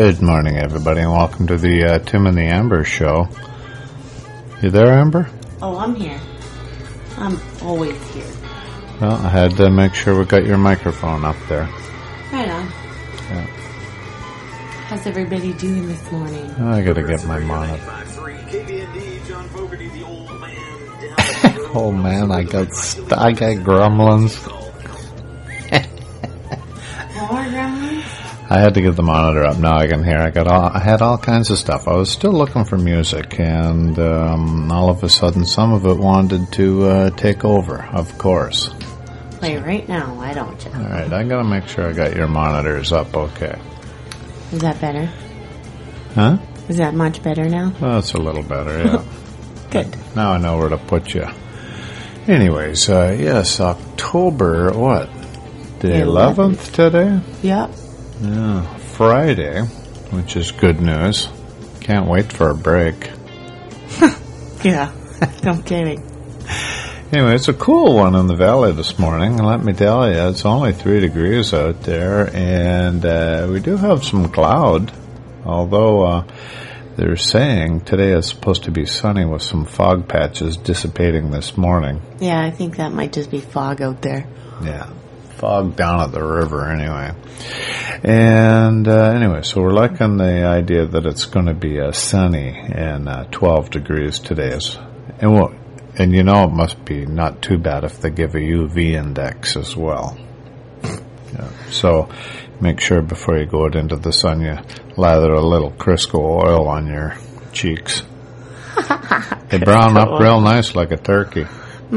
Good morning, everybody, and welcome to the Tim and the Amber show. You there, Amber? Oh, I'm here. I'm always here. Well, I had to make sure we got your microphone up there. Right on. Yeah. How's everybody doing this morning? I gotta get my monitor. Oh man, I got gremlins. More gremlins? I had to get the monitor up. Now I can hear. I had all kinds of stuff. I was still looking for music, and all of a sudden, some of it wanted to take over. Of course. Play right now. Why don't you? All right, I gotta make sure I got your monitors up. Okay. Is that better? Huh? Is that much better now? Well, it's a little better. Yeah. Good. Now I know where to put you. Anyways, yes, October what? The 11th today. Yep. Yeah, Friday, which is good news. Can't wait for a break. Yeah, no kidding. Anyway, it's a cool one in the valley this morning, and let me tell you, it's only 3 degrees out there, and we do have some cloud, although they're saying today is supposed to be sunny with some fog patches dissipating this morning. Yeah, I think that might just be fog out there. Yeah. Fog down at the river anyway. And anyway, so we're liking the idea that it's going to be sunny and 12 degrees today. And you know it must be not too bad if they give a UV index as well. Yeah. So make sure before you go out into the sun you lather a little Crisco oil on your cheeks. They brown up real nice like a turkey.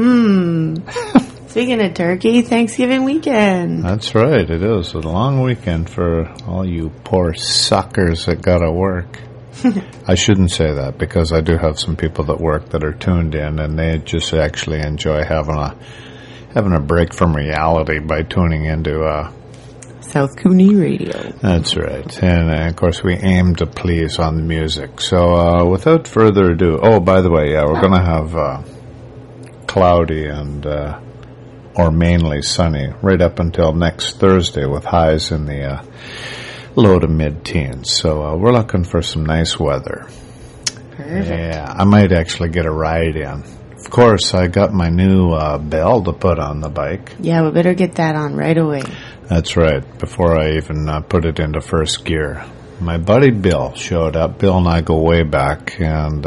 Speaking of turkey, Thanksgiving weekend. That's right, it is a long weekend for all you poor suckers that gotta work. I shouldn't say that because I do have some people that work that are tuned in and they just actually enjoy having a break from reality by tuning into South Cooney Radio. That's right, and of course we aim to please on the music. So without further ado, oh by the way, yeah, we're gonna have cloudy and or mainly sunny right up until next Thursday with highs in the low to mid-teens. So we're looking for some nice weather. Perfect. Yeah, I might actually get a ride in. Of course, I got my new bell to put on the bike. Yeah, we better get that on right away. That's right, before I even put it into first gear. My buddy Bill showed up. Bill and I go way back, and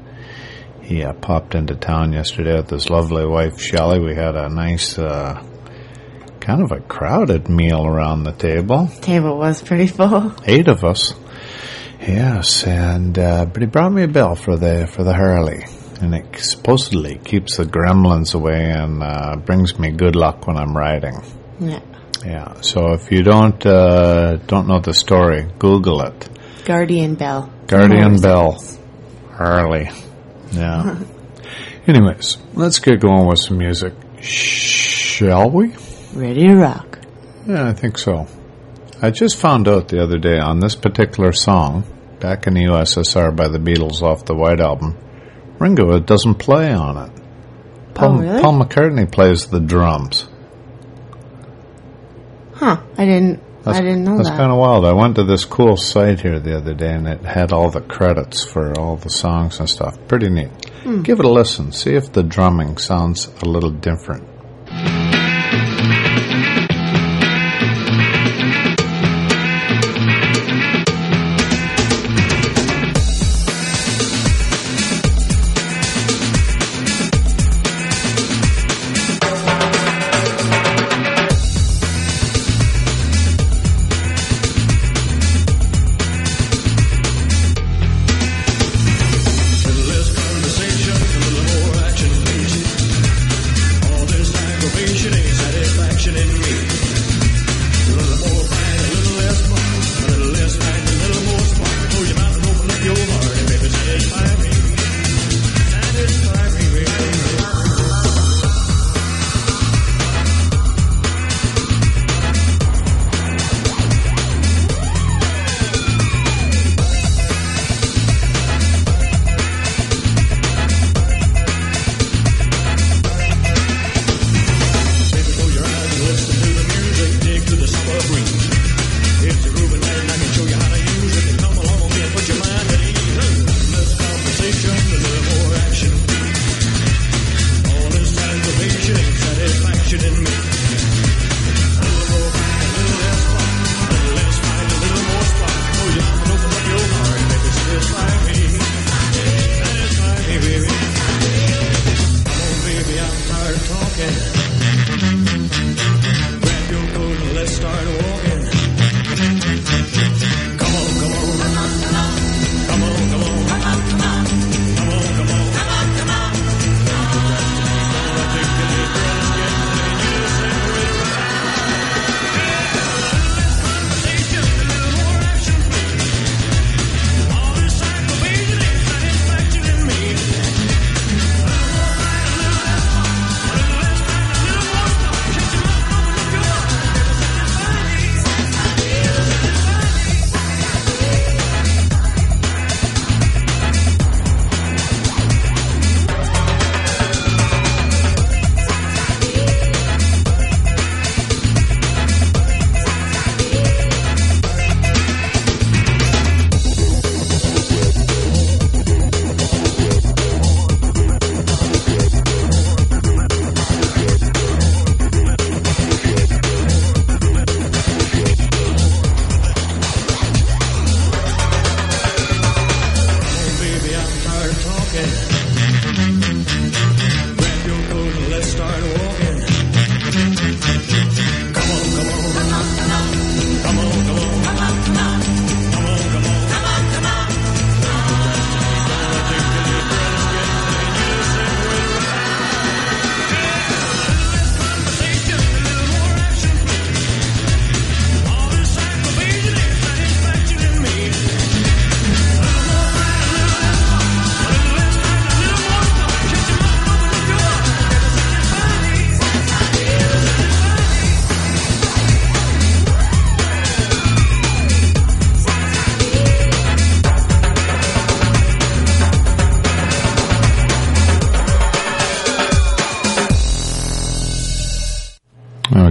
he popped into town yesterday with his lovely wife, Shelley. We had a nice, kind of a crowded meal around the table. Table was pretty full. 8 of us. Yes, and but he brought me a bell for the Harley, and it supposedly keeps the gremlins away and brings me good luck when I'm riding. Yeah. Yeah. So if you don't know the story, Google it. Guardian Bell. Guardian Bell, Harley. Yeah. Anyways, let's get going with some music. Shall we? Ready to rock. Yeah, I think so. I just found out the other day on this particular song, back in the USSR by the Beatles off the White Album, Ringo doesn't play on it. Really? Paul McCartney plays the drums. Huh. I didn't know That's that. kind of wild. I went to this cool site here the other day, and it had all the credits for all the songs and stuff. Pretty neat. Give it a listen. See if the drumming sounds a little different. Less conversation, a little more action, please. All this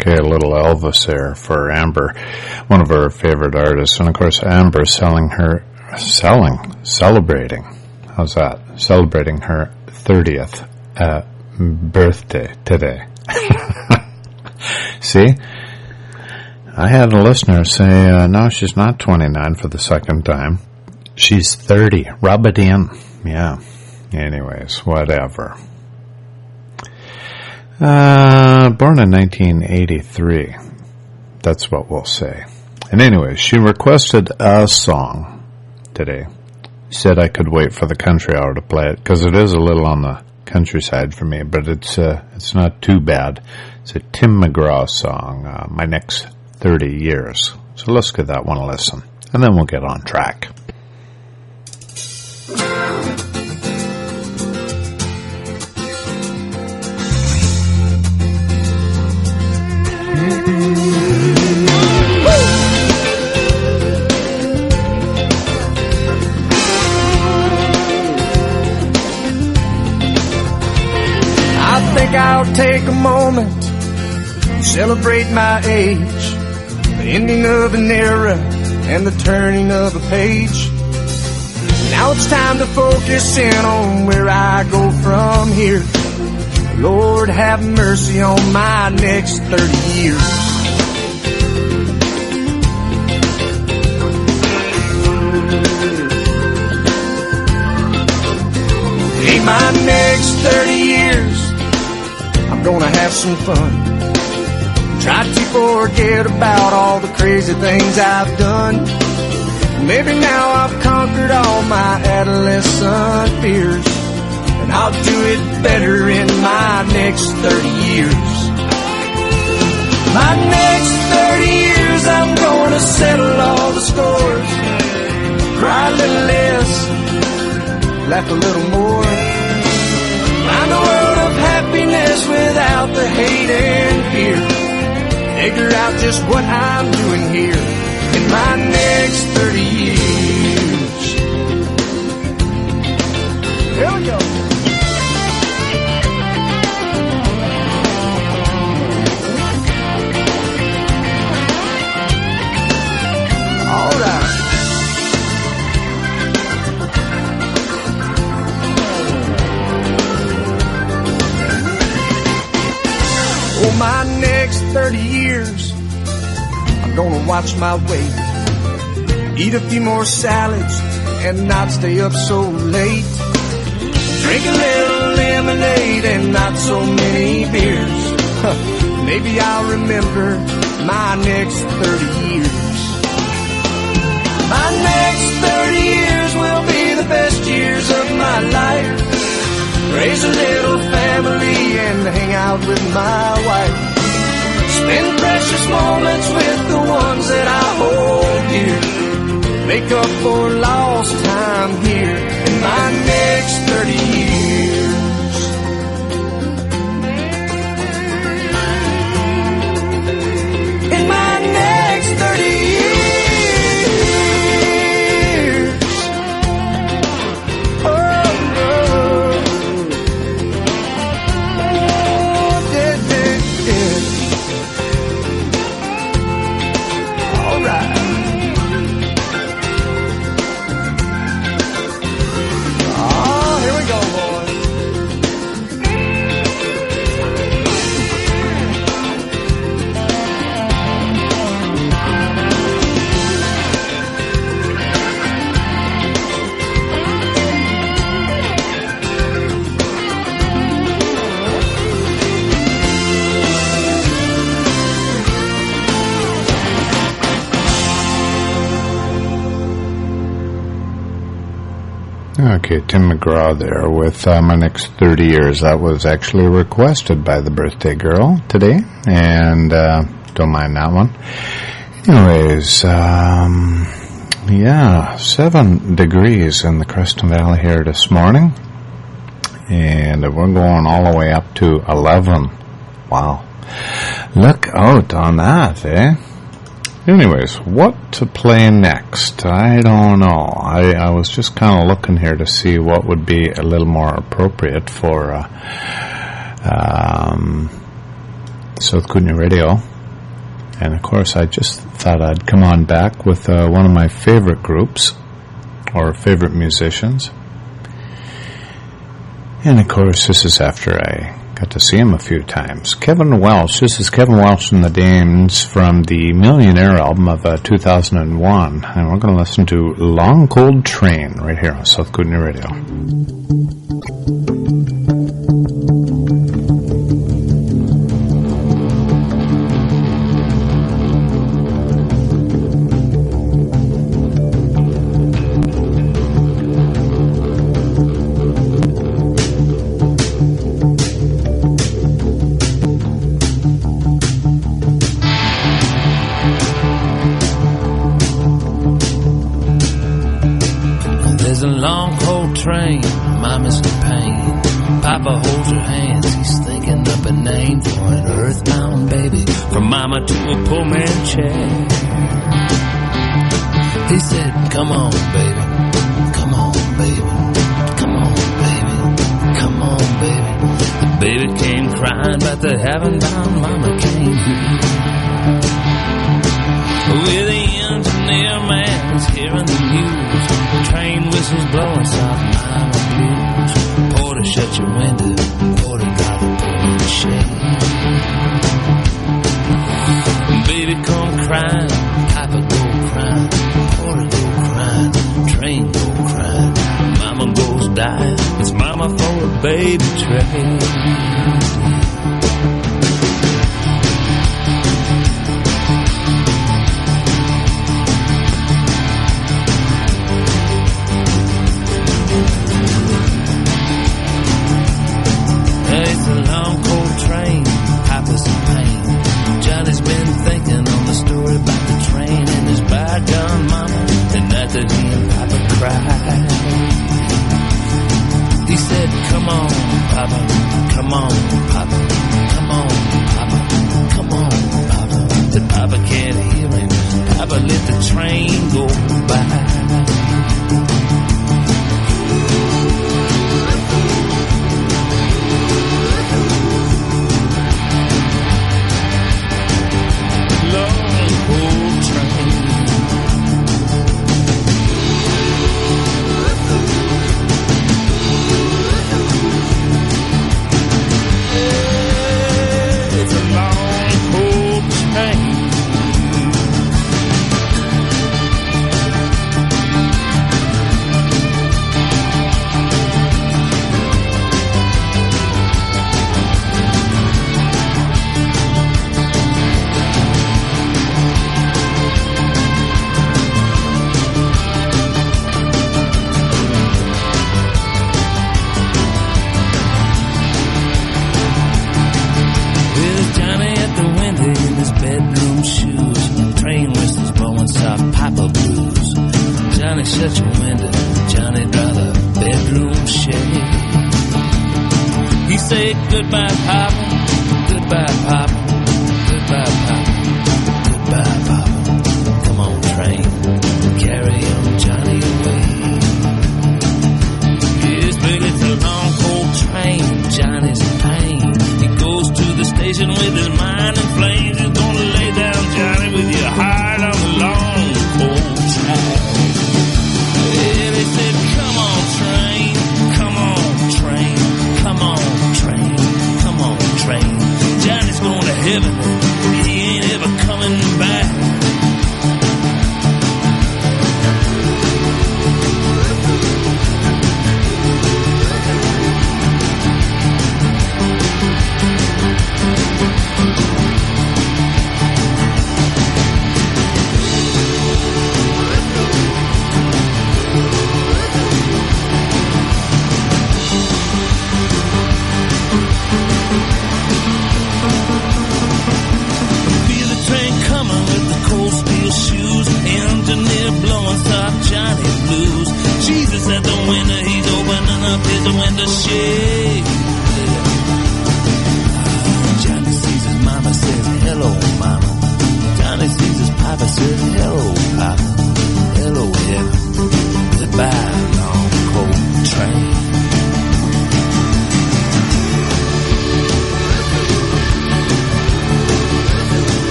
Okay, a little Elvis there for Amber, one of her favorite artists. And of course, Amber celebrating. How's that? Celebrating her 30th birthday today. See? I had a listener say, no, she's not 29 for the second time. She's 30. Rub it in. Yeah. Anyways, whatever. Born in 1983. That's what we'll say. And anyways, she requested a song today. Said I could wait for the country hour to play it, because it is a little on the countryside for me, but it's not too bad. It's a Tim McGraw song, My Next 30 Years. So let's give that one a listen, and then we'll get on track. I'll take a moment to celebrate my age, the ending of an era and the turning of a page. Now it's time to focus in on where I go from here. Lord, have mercy on my next 30 years. In my next 30 years, I'm gonna have some fun. Try to forget about all the crazy things I've done. Maybe now I've conquered all my adolescent fears, and I'll do it better in my next 30 years. My next 30 years, I'm gonna settle all the scores. Cry a little less, laugh a little more. Find a world of happiness without the hate and fear. Figure out just what I'm doing here in my next 30 years. Here we go. All right. For my next 30 years, I'm gonna watch my weight, eat a few more salads and not stay up so late, drink a little lemonade and not so many beers. Maybe I'll remember my next 30 years. My next 30 years will be the best years of my life. Raise a little family and hang out with my wife. Spend precious moments with the ones that I hold dear. Make up for lost time here in my next 30 years. In my next 30 years. Okay, Tim McGraw there with My Next 30 Years. That was actually requested by the birthday girl today, and don't mind that one. Anyways, 7 degrees in the Creston Valley here this morning, and we're going all the way up to 11. Wow. Look out on that, eh? Anyways, what to play next? I don't know. I was just kind of looking here to see what would be a little more appropriate for South Kootenai Radio. And of course, I just thought I'd come on back with one of my favorite groups, or favorite musicians. And of course, this is after I got to see him a few times. Kevin Welsh. This is Kevin Welsh and the Dames from the Millionaire album of 2001. And we're going to listen to Long Cold Train right here on South Kootenai Radio. To a poor man chair. He said, come on, baby, come on, baby, come on, baby, come on, baby. The baby came crying, but the heaven-bound mama came. With the engineer man is hearing the news, train whistles blowing soft mama blues. Porter, shut your window, Porter, drive the Pullman shade. Baby come crying, Papa go crying, Porter go crying, train go crying, Mama goes dying, it's Mama for a baby train. It's a long cold train, Papa's in pain. Johnny's been thinking on the story about the train and his bygone mama, the night that he and Papa cried. He said, come on, Papa, come on, Papa, come on, Papa, come on, Papa. But Papa can't hear him. Papa let the train go by. Shut your window, Johnny, draw the bedroom shade. He said, goodbye, Papa, goodbye, Papa, goodbye, Papa, goodbye, Papa. Come on, train, carry on Johnny away. Yes, baby, it's a long, cold train, Johnny's in pain. He goes to the station with his mind in flames. He's gonna lay down, Johnny, with your heart on the long, cold train. And they said, come on, train, come on, train, come on, train, come on, train. Johnny's going to heaven, he ain't ever coming back.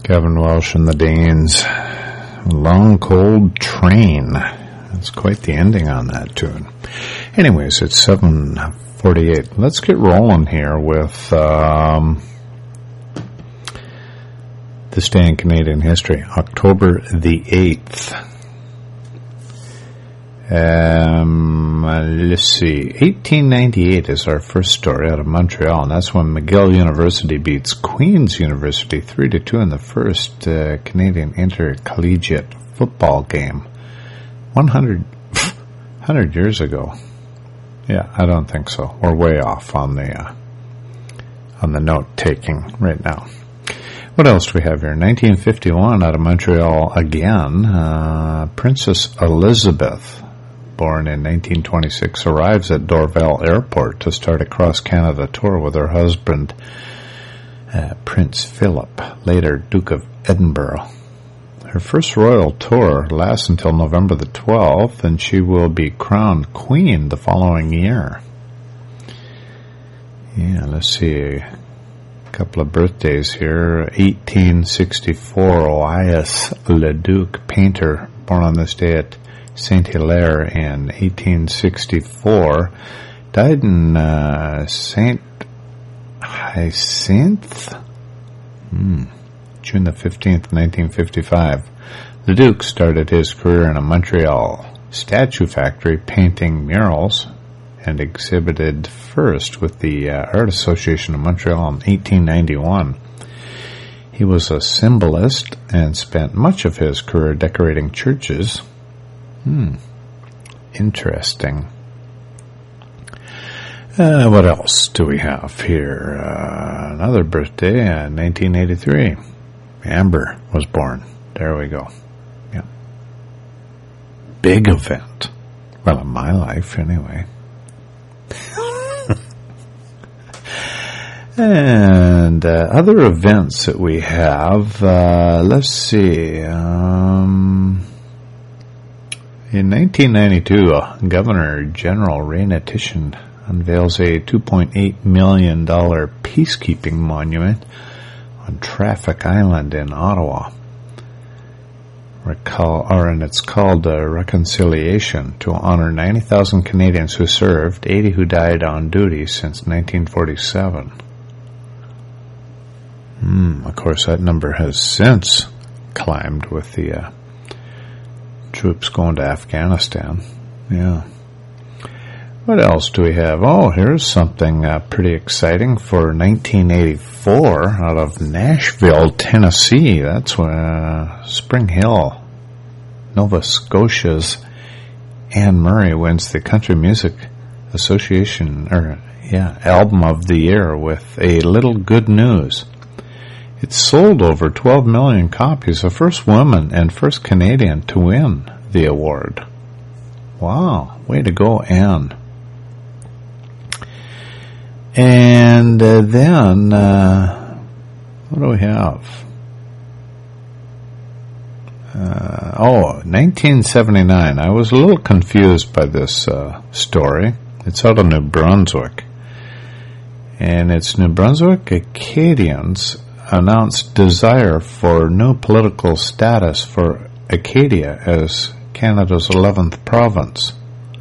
Gavin Welsh and the Danes. Long Cold Train. That's quite the ending on that tune. Anyways, it's 7:48. Let's get rolling here with this day in Canadian history, October the 8th. Let's see. 1898 is our first story out of Montreal, and that's when McGill University beats Queen's University 3-2 in the first Canadian intercollegiate football game. 100 years ago. Yeah, I don't think so. We're way off on the note taking right now. What else do we have here? 1951 out of Montreal again. Princess Elizabeth, born in 1926, arrives at Dorval Airport to start a cross-Canada tour with her husband, Prince Philip, later Duke of Edinburgh. Her first royal tour lasts until November the 12th, and she will be crowned queen the following year. Yeah, let's see. A couple of birthdays here. 1864, Elias Leduc, painter, born on this day at Saint-Hilaire in 1864, died in Saint Hyacinthe, June the 15th, 1955. Leduc started his career in a Montreal statue factory painting murals and exhibited first with the Art Association of Montreal in 1891. He was a symbolist and spent much of his career decorating churches. Interesting. What else do we have here? Another birthday, 1983. Amber was born. There we go. Yeah. Big event. Well, in my life, anyway. And other events that we have, let's see. In 1992, Governor General Ray Nittichen unveils a $2.8 million peacekeeping monument on Traffic Island in Ottawa. And it's called Reconciliation, to honor 90,000 Canadians who served, 80 who died on duty since 1947. Of course, that number has since climbed with the troops going to Afghanistan. Yeah. What else do we have? Oh, here's something pretty exciting for 1984 out of Nashville, Tennessee. That's where Spring Hill, Nova Scotia's Anne Murray wins the Country Music Association Album of the Year with A Little Good News. It sold over 12 million copies, the first woman and first Canadian to win the award. Wow, way to go, Anne. And then, what do we have? 1979. I was a little confused by this story. It's out of New Brunswick. And it's New Brunswick Acadians announced desire for new political status for Acadia as Canada's 11th province.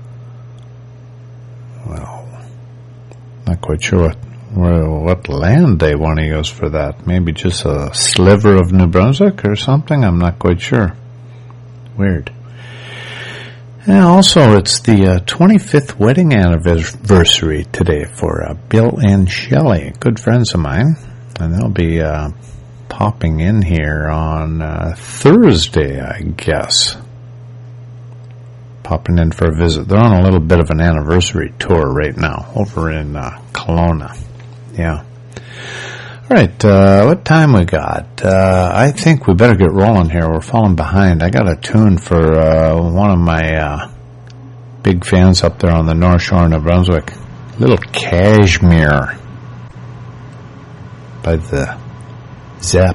Well, not quite sure what land they want to use for that. Maybe just a sliver of New Brunswick or something? I'm not quite sure. Weird. And also, it's the 25th wedding anniversary today for Bill and Shelley, good friends of mine. And they'll be popping in here on Thursday, I guess. Popping in for a visit. They're on a little bit of an anniversary tour right now over in Kelowna. Yeah. All right, what time we got? I think we better get rolling here. We're falling behind. I got a tune for one of my big fans up there on the North Shore of New Brunswick. Little Cashmere by the Zep.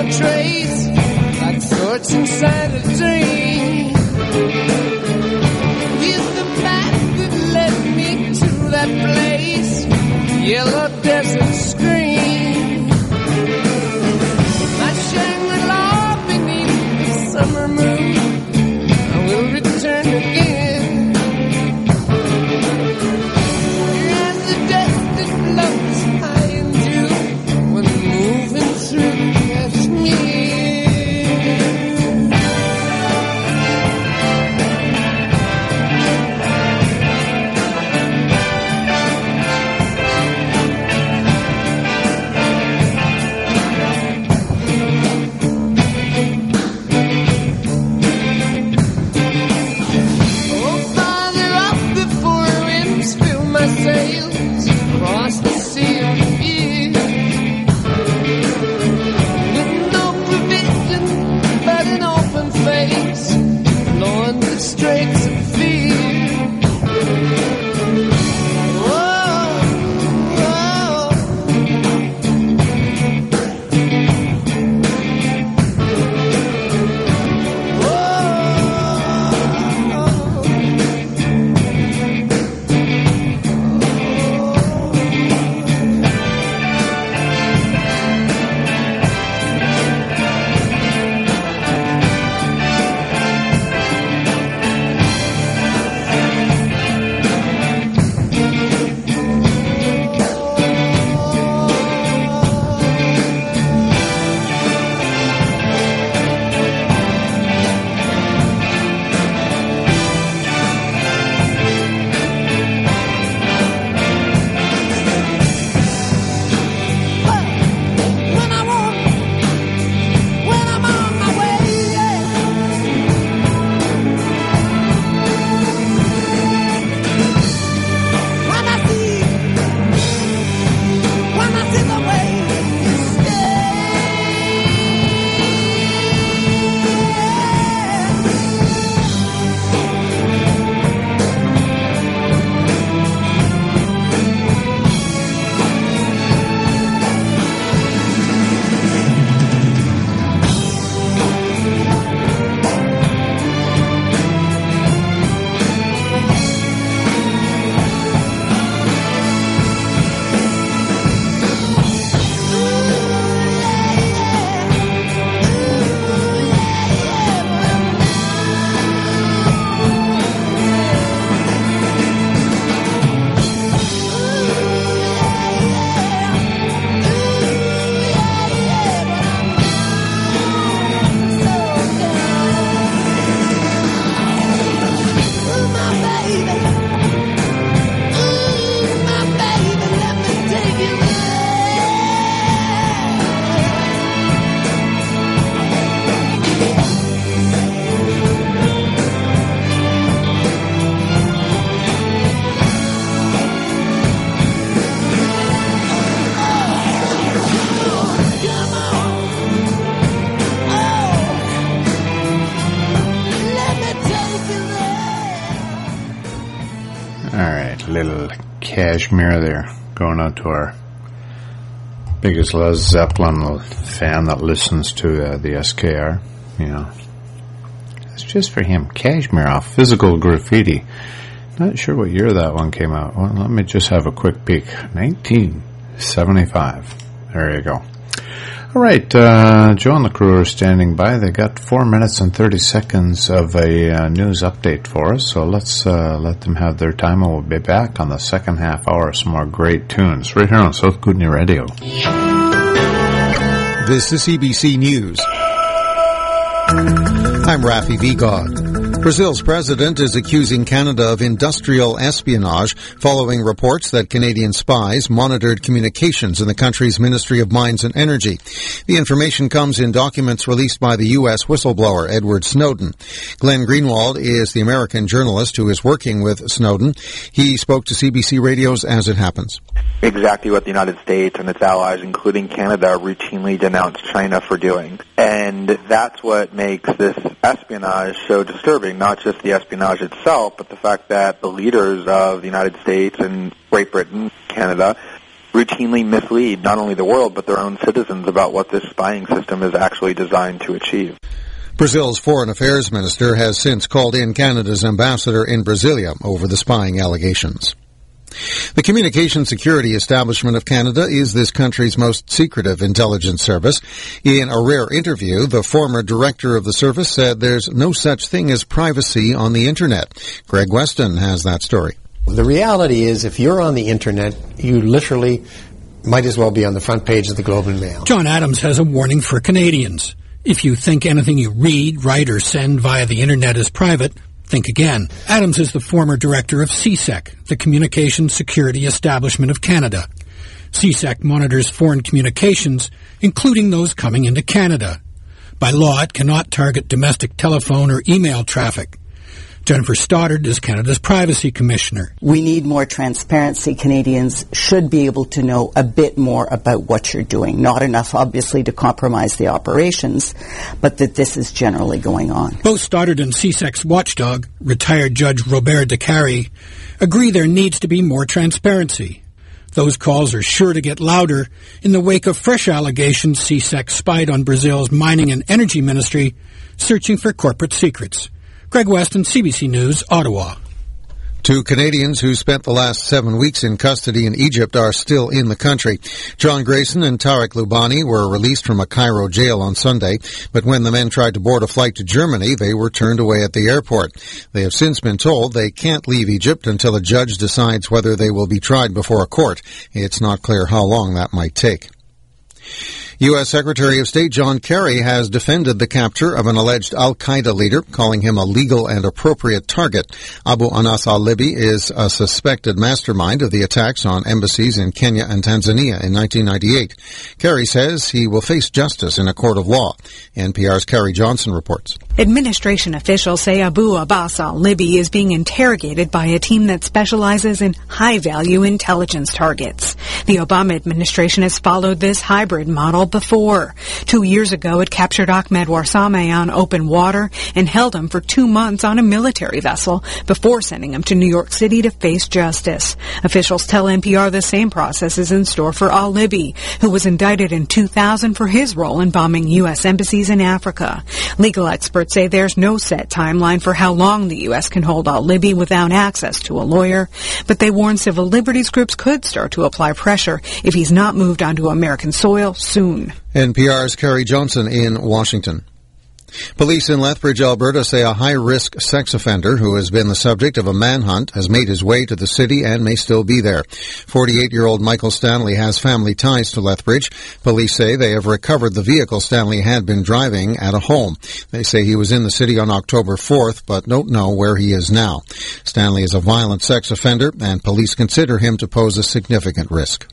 a trace, like such inside a dream. Is the path that led me to that place, yellow desert screen. My Shangri-La beneath the summer moon, I will return again. And the dust that floats high in dew when moving through Kashmir. Sails across the sea of fear, with no provision but an open face, knowing the straits of fear. Little Kashmir there, going out to our biggest Led Zeppelin fan that listens to the SKR. You know, it's just for him. Kashmir off Physical Graffiti. Not sure what year that one came out. Well, let me just have a quick peek. 1975. There you go. All right, Joe and the crew are standing by. They got 4 minutes and 30 seconds of a news update for us, so let's let them have their time, and we'll be back on the second half hour. Some more great tunes right here on South Kootenay Radio. This is CBC News. I'm Rafi Vigod. Brazil's president is accusing Canada of industrial espionage following reports that Canadian spies monitored communications in the country's Ministry of Mines and Energy. The information comes in documents released by the U.S. whistleblower Edward Snowden. Glenn Greenwald is the American journalist who is working with Snowden. He spoke to CBC Radio's As It Happens. Exactly what the United States and its allies, including Canada, routinely denounce China for doing. And that's what makes this espionage so disturbing, not just the espionage itself, but the fact that the leaders of the United States and Great Britain, Canada, routinely mislead not only the world but their own citizens about what this spying system is actually designed to achieve. Brazil's Foreign Affairs Minister has since called in Canada's ambassador in Brasilia over the spying allegations. The Communication Security Establishment of Canada is this country's most secretive intelligence service. In a rare interview, the former director of the service said there's no such thing as privacy on the Internet. Greg Weston has that story. The reality is, if you're on the Internet, you literally might as well be on the front page of the Globe and Mail. John Adams has a warning for Canadians. If you think anything you read, write, or send via the Internet is private, think again. Adams is the former director of CSEC, the Communications Security Establishment of Canada. CSEC monitors foreign communications, including those coming into Canada. By law, it cannot target domestic telephone or email traffic. Jennifer Stoddard is Canada's Privacy Commissioner. We need more transparency. Canadians should be able to know a bit more about what you're doing. Not enough, obviously, to compromise the operations, but that this is generally going on. Both Stoddard and CSEC's watchdog, retired Judge Robert Decarie, agree there needs to be more transparency. Those calls are sure to get louder in the wake of fresh allegations CSEC spied on Brazil's mining and energy ministry, searching for corporate secrets. Greg Weston, CBC News, Ottawa. 2 Canadians who spent the last 7 weeks in custody in Egypt are still in the country. John Grayson and Tarek Lubani were released from a Cairo jail on Sunday, but when the men tried to board a flight to Germany, they were turned away at the airport. They have since been told they can't leave Egypt until a judge decides whether they will be tried before a court. It's not clear how long that might take. U.S. Secretary of State John Kerry has defended the capture of an alleged al-Qaeda leader, calling him a legal and appropriate target. Abu Anas al-Libi is a suspected mastermind of the attacks on embassies in Kenya and Tanzania in 1998. Kerry says he will face justice in a court of law. NPR's Carrie Johnson reports. Administration officials say Abu Abbas al-Libi is being interrogated by a team that specializes in high-value intelligence targets. The Obama administration has followed this hybrid model before. 2 years ago, it captured Ahmed Warsame on open water and held him for 2 months on a military vessel before sending him to New York City to face justice. Officials tell NPR the same process is in store for al-Libi, who was indicted in 2000 for his role in bombing U.S. embassies in Africa. Legal experts say there's no set timeline for how long the U.S. can hold al-Libi without access to a lawyer, but they warn civil liberties groups could start to apply pressure if he's not moved onto American soil soon. NPR's Carrie Johnson in Washington. Police in Lethbridge, Alberta say a high-risk sex offender who has been the subject of a manhunt has made his way to the city and may still be there. 48-year-old Michael Stanley has family ties to Lethbridge. Police say they have recovered the vehicle Stanley had been driving at a home. They say he was in the city on October 4th, but don't know where he is now. Stanley is a violent sex offender, and police consider him to pose a significant risk.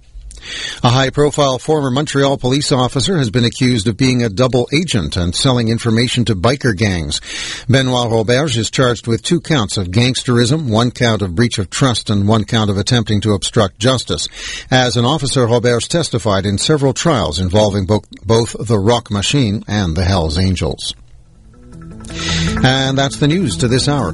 A high-profile former Montreal police officer has been accused of being a double agent and selling information to biker gangs. Benoit Roberge is charged with 2 counts of gangsterism, 1 count of breach of trust, and 1 count of attempting to obstruct justice. As an officer, Roberge testified in several trials involving both the Rock Machine and the Hells Angels. And that's the news to this hour.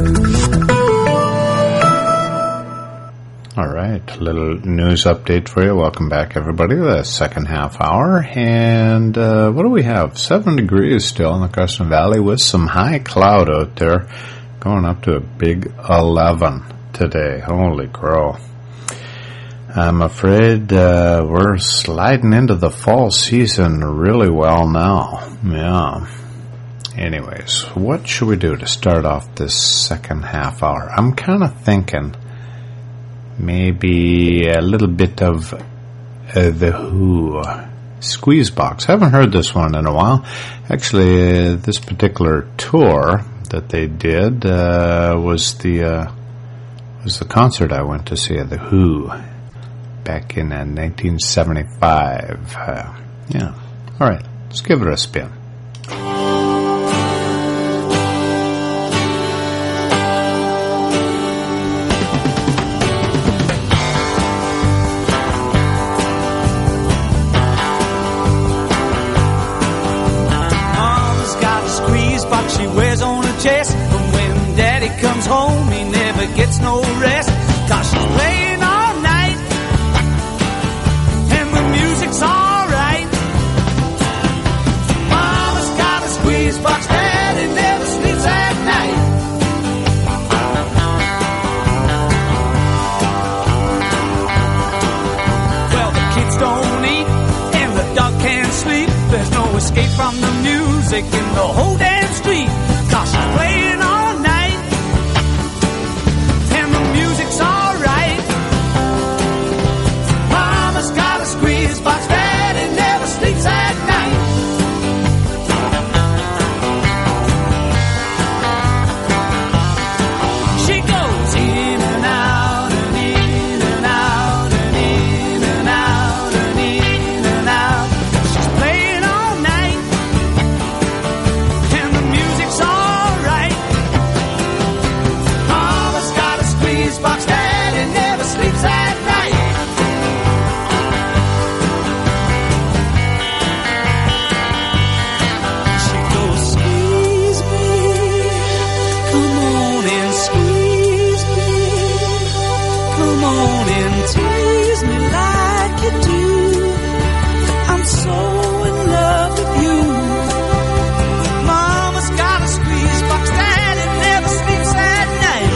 All right, a little news update for you. Welcome back, everybody, to the second half hour. And what do we have? 7 degrees still in the Crescent Valley with some high cloud out there, going up to a big 11 today. Holy crow. I'm afraid we're sliding into the fall season really well now. Yeah. Anyways, what should we do to start off this second half hour? I'm kind of thinking maybe a little bit of The Who, Squeezebox. I haven't heard this one in a while. Actually, this particular tour that they did was the concert I went to see of The Who back in 1975. Yeah. All right, let's give it a spin. She wears on her chest, but when daddy comes home he never gets no rest, 'cause she's playing all night squeeze box. Daddy never sleeps at night. Well, the kids don't eat and the dog can't sleep. There's no escape from the music in the whole damn street. 'Cause she's playing all night and the music's alright. Mama's got a squeeze box. Daddy never sleeps at night. She goes in and out and in and out and in and out and in and out. She's playing all night and the music's alright. Mama's got a squeeze box. Daddy never sleeps at night. She goes, squeeze me, come on and squeeze me, come on and tease me like you do. I'm so in love with you. Mama's got a squeeze box. Daddy never sleeps at night.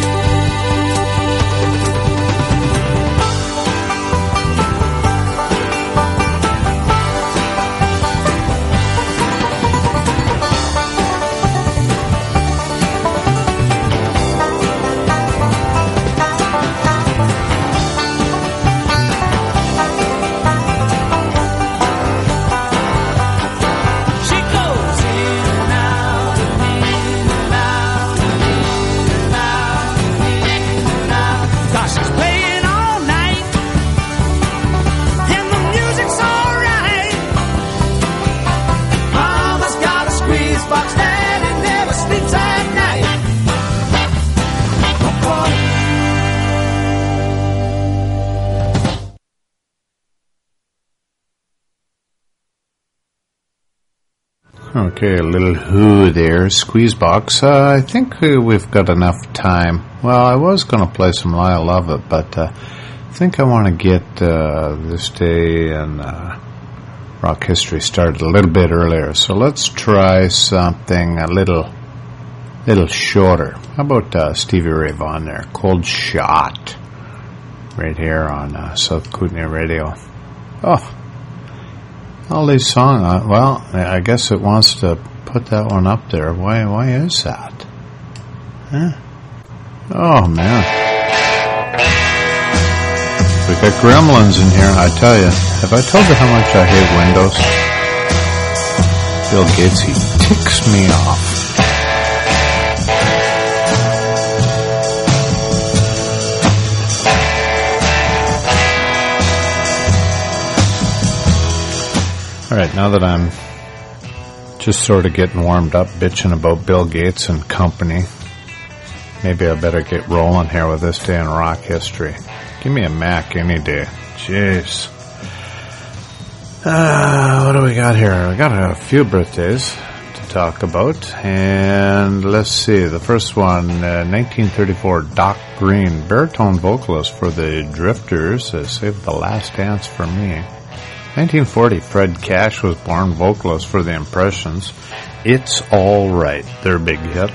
She goes in and out and in and out and in and out and in and out. 'Cause she's playing all night and the music's alright. Mama's got a squeeze box. Daddy never sleeps at night. Okay, a little Who there, Squeeze Box. I think we've got enough time. Well, I was going to play some Lyle Lovett, but I think I want to get this day in rock history started a little bit earlier. So let's try something a little shorter. How about Stevie Ray Vaughan there, Cold Shot, right here on South Kootenai Radio. Oh. All these songs, well, I guess it wants to put that one up there. Why is that? Huh? Oh, man. We got gremlins in here, I tell you. Have I told you how much I hate Windows? Bill Gates, he ticks me off. All right, now that I'm just sort of getting warmed up, bitching about Bill Gates and company, maybe I better get rolling here with this day in rock history. Give me a Mac any day. Jeez. What do we got here? We got a few birthdays to talk about. And let's see. The first one, 1934, Doc Green, baritone vocalist for the Drifters, saved the last dance for me. 1940, Fred Cash was born, vocalist for the Impressions. It's All Right, their big hit.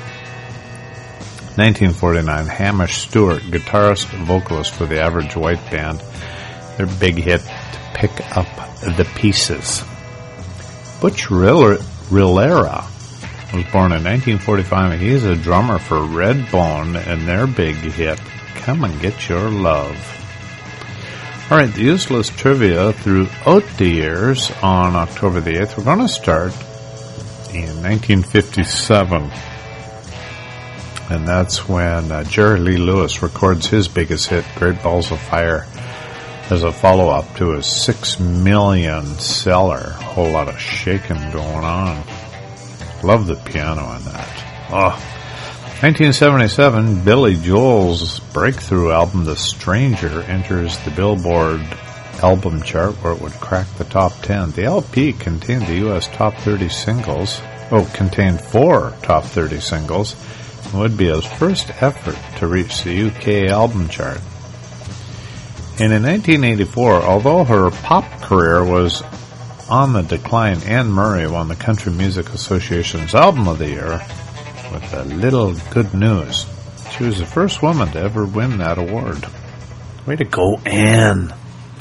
1949, Hamish Stewart, guitarist and vocalist for the Average White Band. Their big hit, Pick Up the Pieces. Butch Rillera was born in 1945, and he's a drummer for Redbone, and their big hit, Come and Get Your Love. All right, the useless trivia throughout the years on October the 8th. We're going to start in 1957. And that's when Jerry Lee Lewis records his biggest hit, Great Balls of Fire, as a follow-up to his 6 million seller. A whole lot of shaking going on. Love the piano in that. Oh. 1977, Billy Joel's breakthrough album, The Stranger, enters the Billboard album chart where it would crack the top 10. The LP contained the U.S. top 30 singles. Contained 4 top 30 singles. It would be his first effort to reach the UK album chart. And in 1984, although her pop career was On the Decline, Anne Murray won the Country Music Association's Album of the Year with A Little Good News. She was the first woman to ever win that award. Way to go, Anne.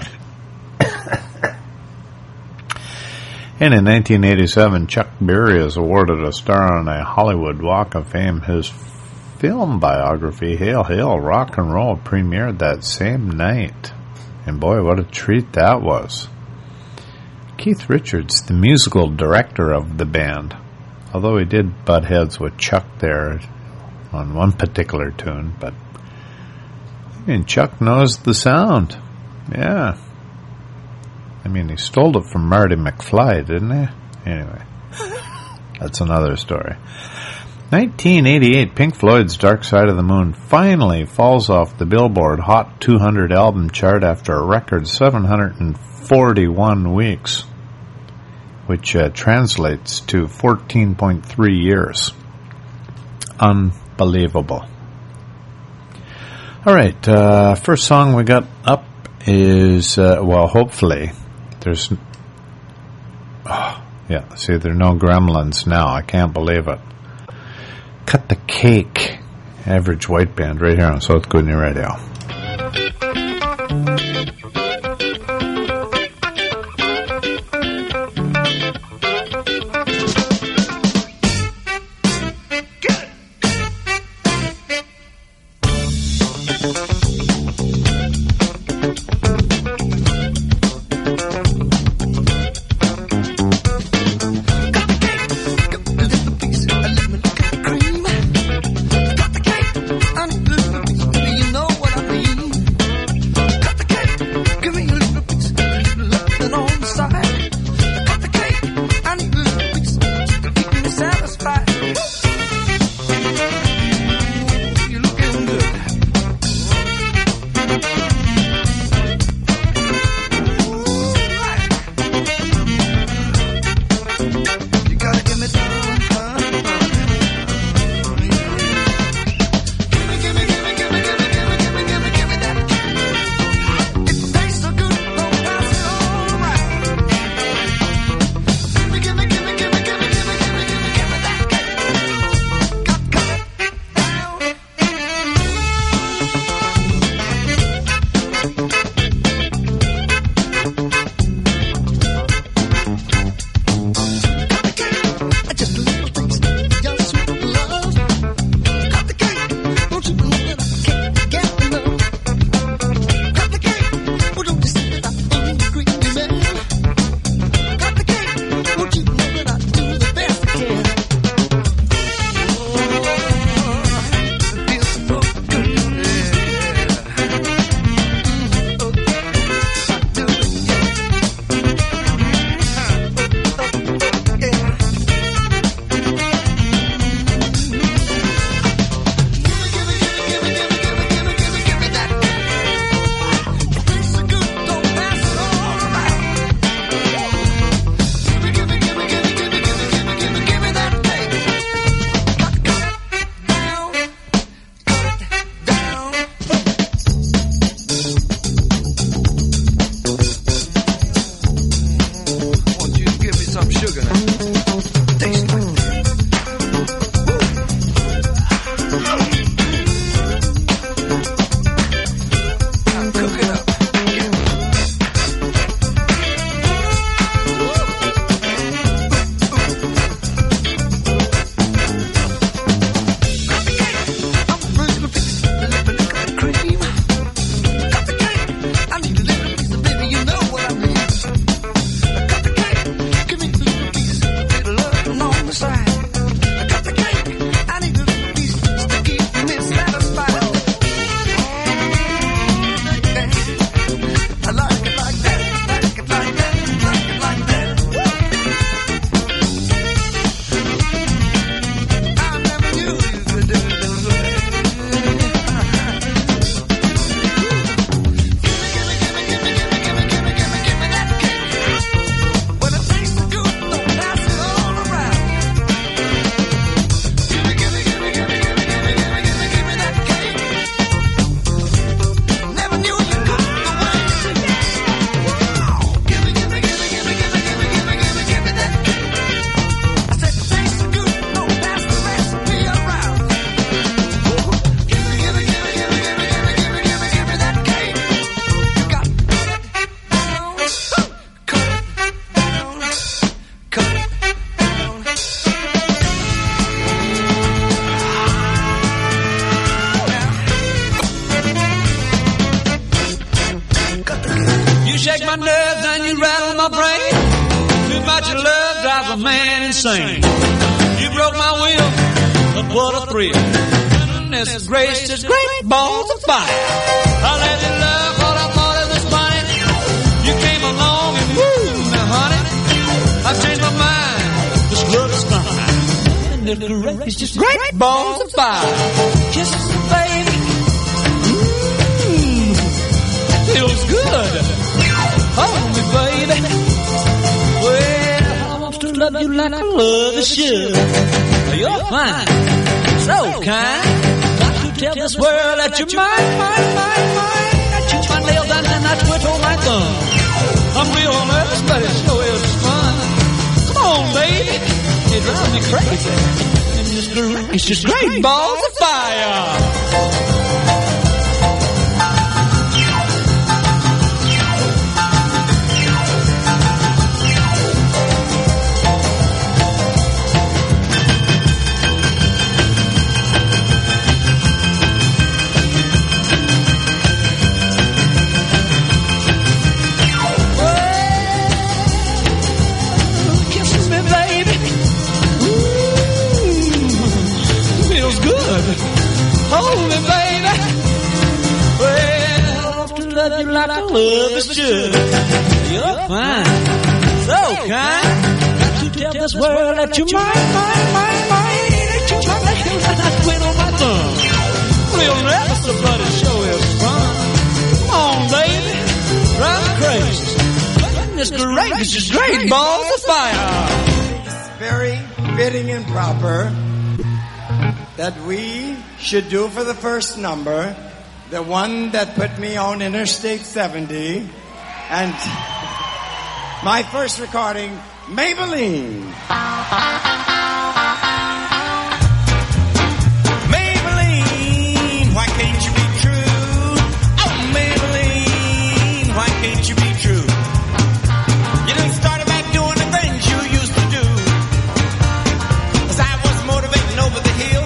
And in 1987, Chuck Berry is awarded a star on a Hollywood Walk of Fame. His film biography, Hail, Hail, Rock and Roll, premiered that same night. And boy, what a treat that was. Keith Richards, the musical director of the band, although he did butt heads with Chuck there on one particular tune, but I mean, Chuck knows the sound. Yeah. I mean, he stole it from Marty McFly, didn't he? Anyway, that's another story. 1988, Pink Floyd's Dark Side of the Moon finally falls off the Billboard Hot 200 album chart after a record 741 weeks, which translates to 14.3 years. Unbelievable. All right, first song we got up is, hopefully, there's, see, there are no gremlins now. I can't believe it. Cut the Cake, Average White Band, right here on South Kootenai Radio. You know what I mean? my brain. Too much love drives a man insane. You broke my will, but what a thrill. Goodness gracious, great balls of fire. I let you love what I thought it was funny. You came along and woo, now honey, I've changed my mind. This love is fine. Goodness gracious, great balls of fire. Kisses me, baby. Feels good. Hold me, baby. Well, I want to love you like I love you should. You're fine, so kind. Got to tell this world that you're mine. I chew my nails down and I twiddle my thumb. I'm real nervous, but it sure is fun. Come on, baby. It drives me crazy. And it's just great balls of fire. Hold me, baby. Well, I want to love you like I love is should. You're fine, so kind. Got to tell this world that you're mine. That you're my nails and I twiddle my thumb. Real nervous, but it sure is fun. Come on, baby, drive me crazy. Goodness gracious, great balls of fire. It's very fitting and proper that we should do for the first number, the one that put me on Interstate 70, and my first recording, Maybelline. Maybelline, why can't you be true? Oh, Maybelline, why can't you be true? You done started back doing the things you used to do. As I was motivating over the hill,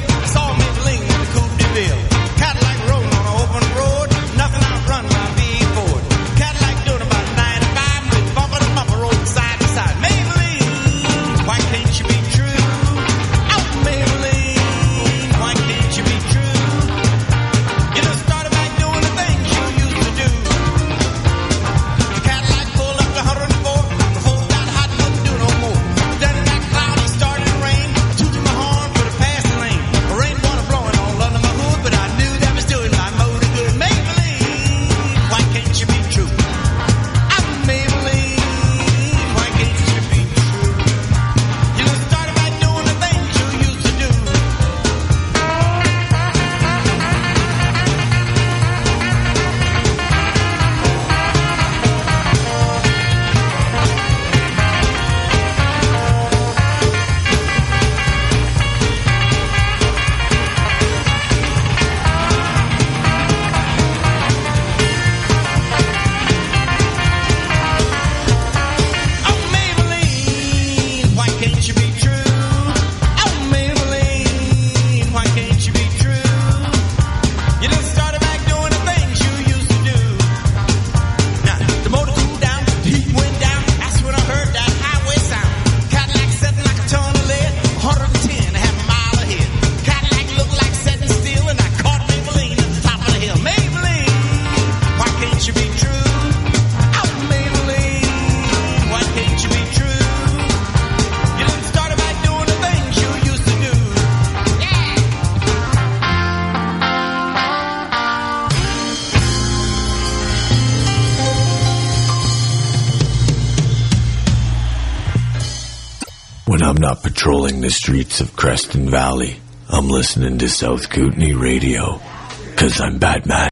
Cadillac rolling on an open road, nothing outrun my V8 Cadillac doing about 95 with bumper to bumper rolling side to side. Maybelline, why can't you be true? Oh, Maybelline, why can't you be true? You done started back doing the things you used to do. The Cadillac pulled up to 104, before it got hot, couldn't do no more. Then it got cloudy, started to rain. I tooted my horn for the passing lane. The rain water blowing all under my hood, but I knew that was doing my motor good. Maybelline, why can't you be true? I'm Maybelline, why can't you be true? You done started back doing the things you used to do. Oh, Maybelline, why can't you be true? Oh, Maybelline, why can't you be true? You done started back doing the things you used to do. Now, the motor cooled down, the heat went down. That's when I heard that highway sound. Cadillac setting like a ton of lead, 110, half a mile ahead. Cadillac looked like setting still, and I caught Maybelline at the top of the hill. Maybelline, why can't you be true? Oh, Maybelline, why can't you be true? You done started back doing the things you used to do. When I'm not patrolling the streets of Creston Valley, I'm listening to South Kootenai Radio, 'cause I'm Batman.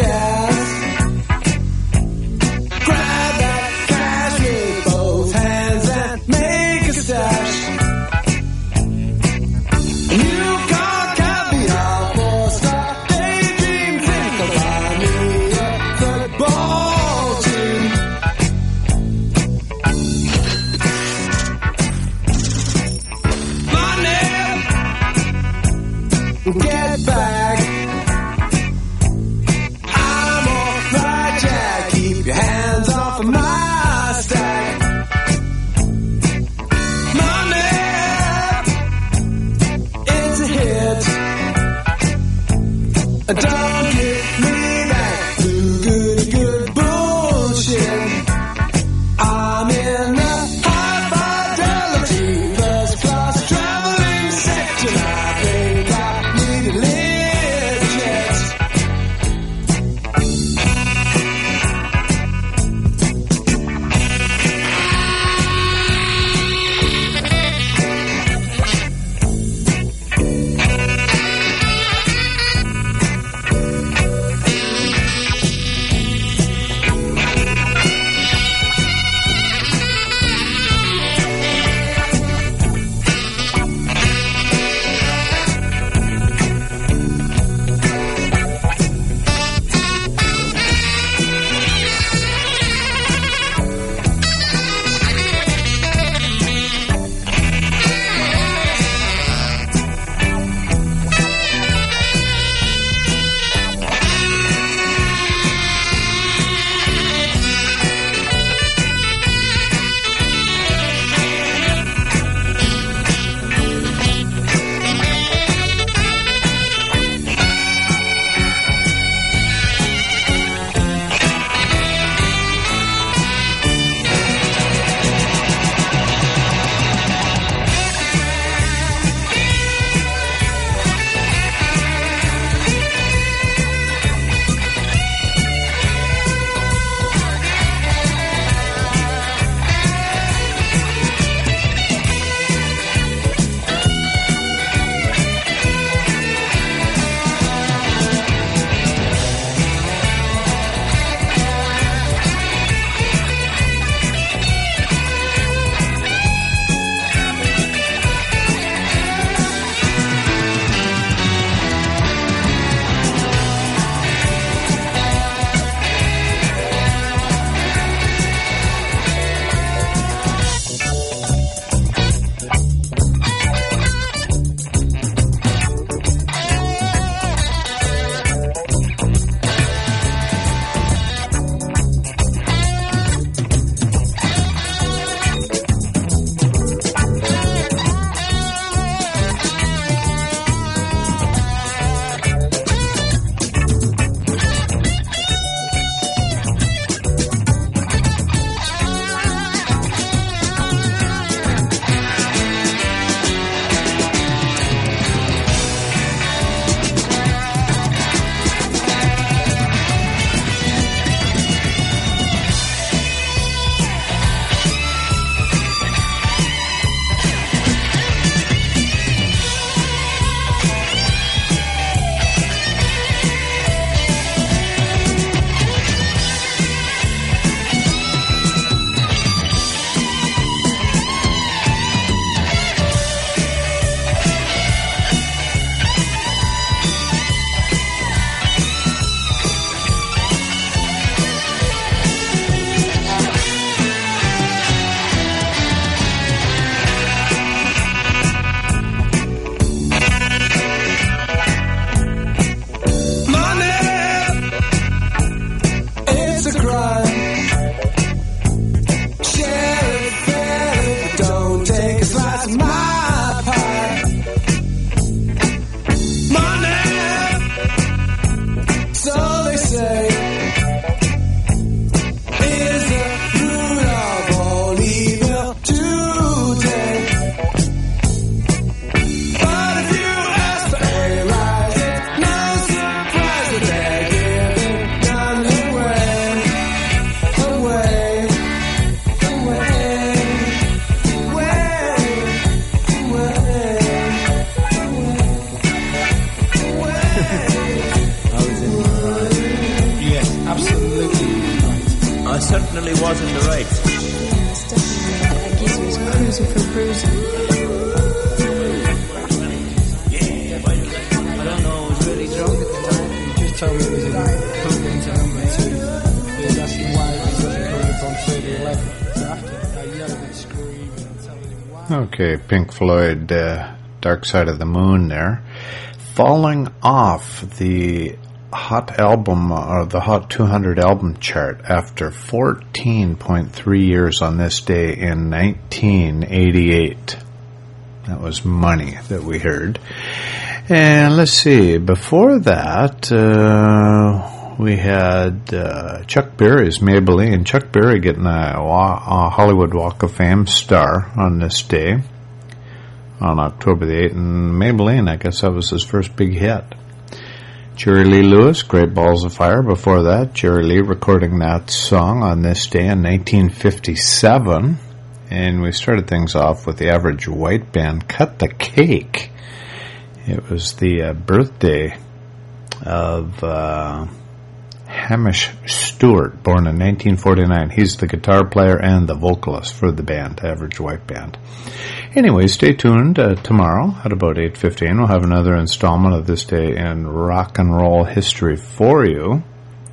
gas. Grab that cash with both hands and make a stash. New car, caviar, four-star, daydream, think about me, a football team. Money, get back. I certainly was in the right. It's definitely. I guess he was cruising for bruising. I don't know, I was really drunk at the time. He just told me it was in Copenhagen number 2. He was asking why he wasn't coming up on 3011. So after I yelled and screamed and telling him why. Okay, Pink Floyd, Dark Side of the Moon there. Falling off the Hot album, or the Hot 200 album chart after 14.3 years on this day in 1988. That was Money that we heard. And let's see, before that, we had Chuck Berry's Maybelline. Chuck Berry getting a Hollywood Walk of Fame star on this day, on October the 8th. And Maybelline, I guess that was his first big hit. Jerry Lee Lewis, Great Balls of Fire. Before that, Jerry Lee recording that song on this day in 1957. And we started things off with the Average White Band, Cut the Cake. It was the birthday of Hamish Stewart, born in 1949. He's the guitar player and the vocalist for the band, Average White Band. Anyway, stay tuned. Tomorrow at about 8:15, we'll have another installment of This Day in Rock and Roll History for you.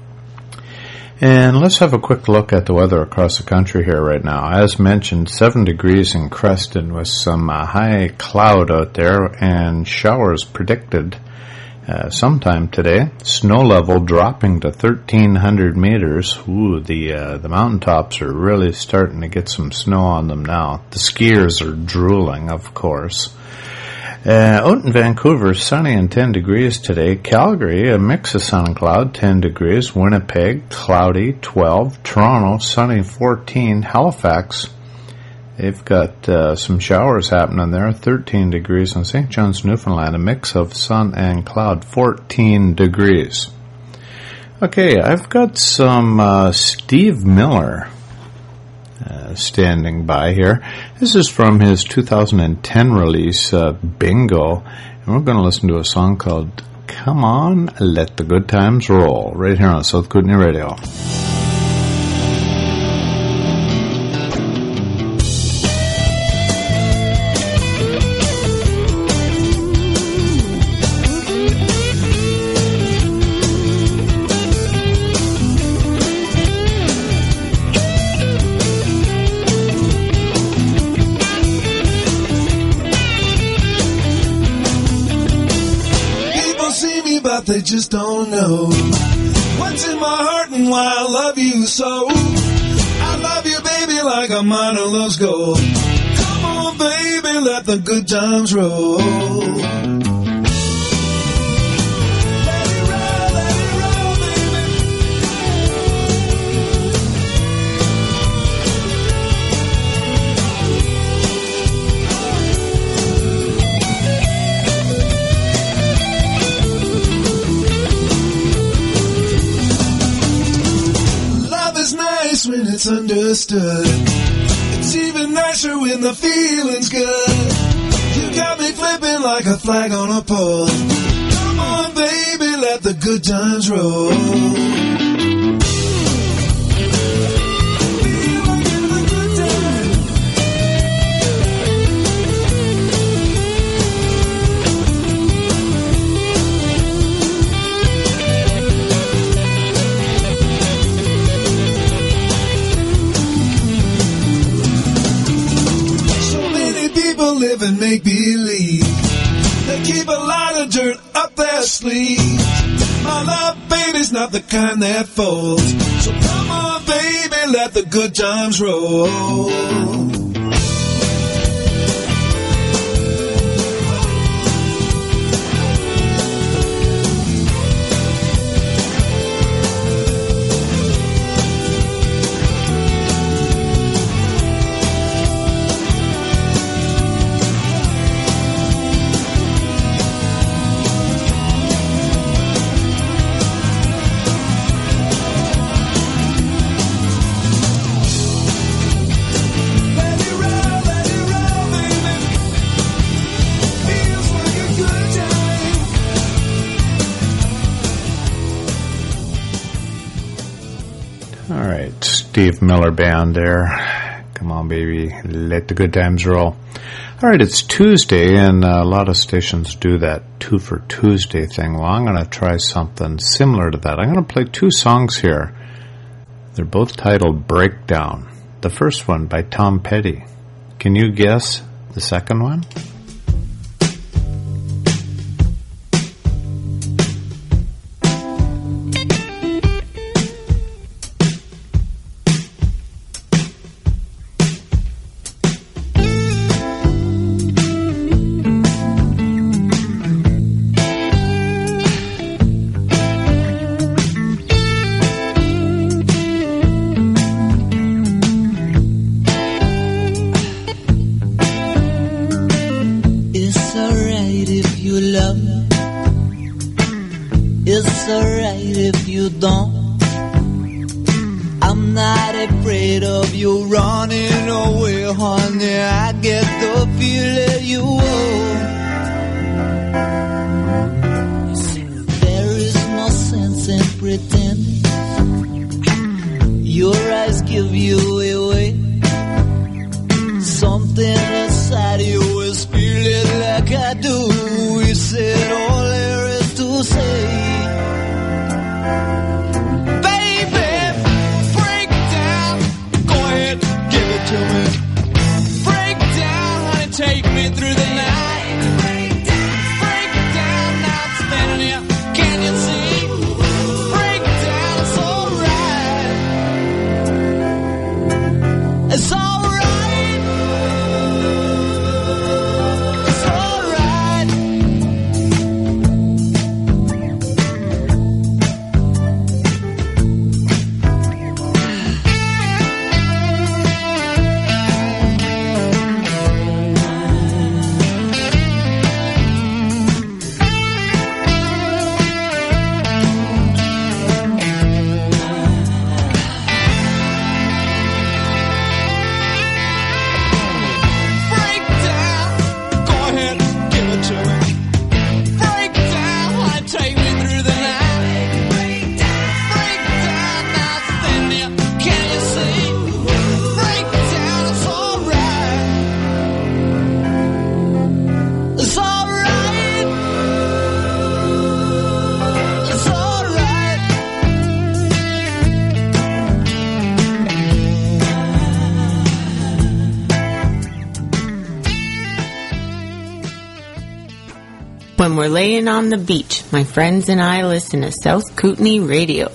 And let's have a quick look at the weather across the country here right now. As mentioned, 7 degrees in Creston with some high cloud out there and showers predicted sometime today. Snow level dropping to 1,300 meters. Ooh, the mountaintops are really starting to get some snow on them now. The skiers are drooling, of course. Out in Vancouver, sunny and 10 degrees today. Calgary, a mix of sun and cloud, 10 degrees. Winnipeg, cloudy, 12. Toronto, sunny, 14. Halifax, they've got some showers happening there, 13 degrees. And St. John's, Newfoundland, a mix of sun and cloud, 14 degrees. Okay, I've got some Steve Miller standing by here. This is from his 2010 release, Bingo, and we're going to listen to a song called Come On, Let the Good Times Roll, right here on South Kootenai Radio. They just don't know what's in my heart and why I love you so. I love you, baby, like a miner loves gold. Come on, baby, let the good times roll. When it's understood, it's even nicer when the feeling's good. You got me flipping like a flag on a pole. Come on, baby, let the good times roll. Live and make believe. They keep a lot of dirt up their sleeve. My love, baby's not the kind that folds. So come on, baby, let the good times roll. Steve Miller Band there. Come on, baby, let the good times roll. All right, it's Tuesday, and a lot of stations do that 2 for Tuesday thing. Well, I'm going to try something similar to that. I'm going to play 2 songs here. They're both titled Breakdown. The first one by Tom Petty. Can you guess the second one? When we're laying on the beach, my friends and I listen to South Kootenai Radio.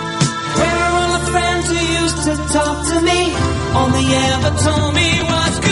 Talk to me on the air, but told me what's good.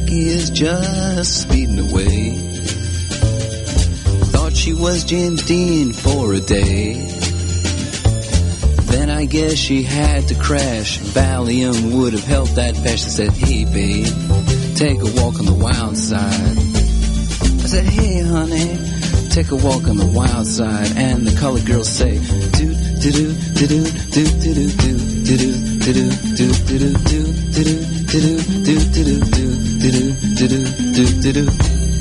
just speeding away. Thought she was James Dean for a day. Then I guess she had to crash. Valium would have helped that patch. I said, hey babe, take a walk on the wild side. I said, hey honey, take a walk on the wild side. And the colored girls say, do do do do do do do do do do do do do do do do do do.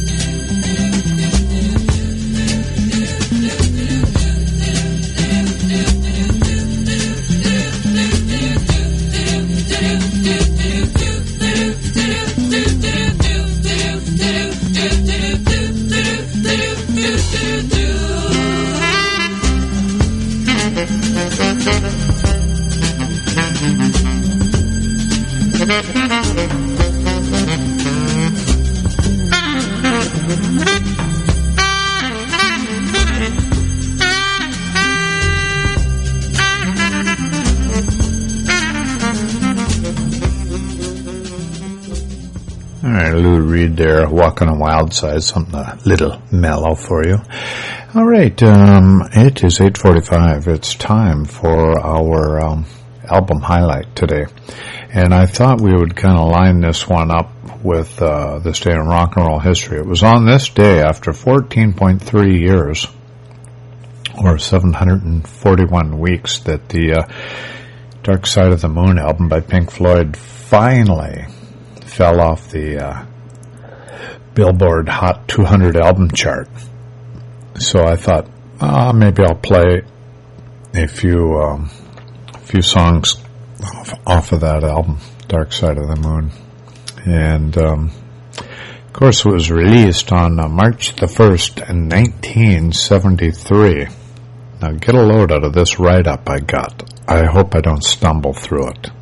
There, Walking on Wild Side, something a little mellow for you. All right, it is 8:45. It's time for our album highlight today, and I thought we would kind of line this one up with this day in rock and roll history. It was on this day, after 14.3 years, or 741 weeks, that the Dark Side of the Moon album by Pink Floyd finally fell off the Billboard Hot 200 album chart. So I thought, maybe I'll play a few songs off of that album, Dark Side of the Moon. And of course, it was released on March the 1st, 1973. Now get a load out of this write-up I got. I hope I don't stumble through it.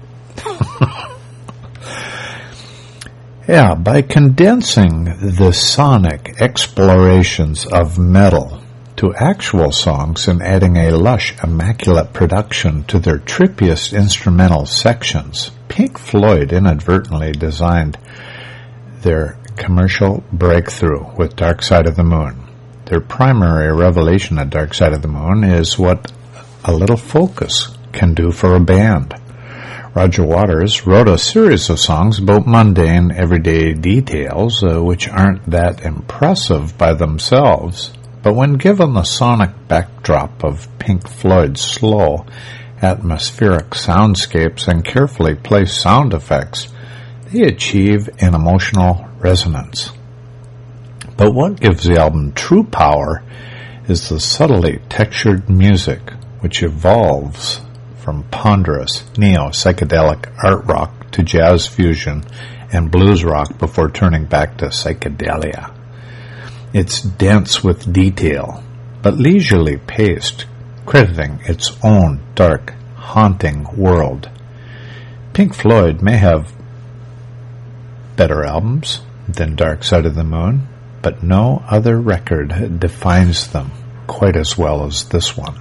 Yeah, by condensing the sonic explorations of metal to actual songs and adding a lush, immaculate production to their trippiest instrumental sections, Pink Floyd inadvertently designed their commercial breakthrough with Dark Side of the Moon. Their primary revelation at Dark Side of the Moon is what a little focus can do for a band. Roger Waters wrote a series of songs about mundane, everyday details, which aren't that impressive by themselves, but when given the sonic backdrop of Pink Floyd's slow, atmospheric soundscapes and carefully placed sound effects, they achieve an emotional resonance. But what gives the album true power is the subtly textured music, which evolves from ponderous neo-psychedelic art rock to jazz fusion and blues rock before turning back to psychedelia. It's dense with detail, but leisurely paced, crediting its own dark, haunting world. Pink Floyd may have better albums than Dark Side of the Moon, but no other record defines them quite as well as this one.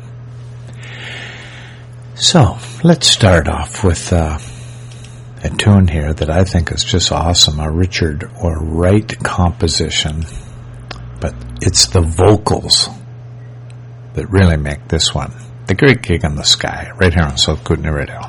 So, let's start off with a tune here that I think is just awesome, a Richard or Wright composition, but it's the vocals that really make this one. The Great Gig in the Sky, right here on South Kootenai Radio.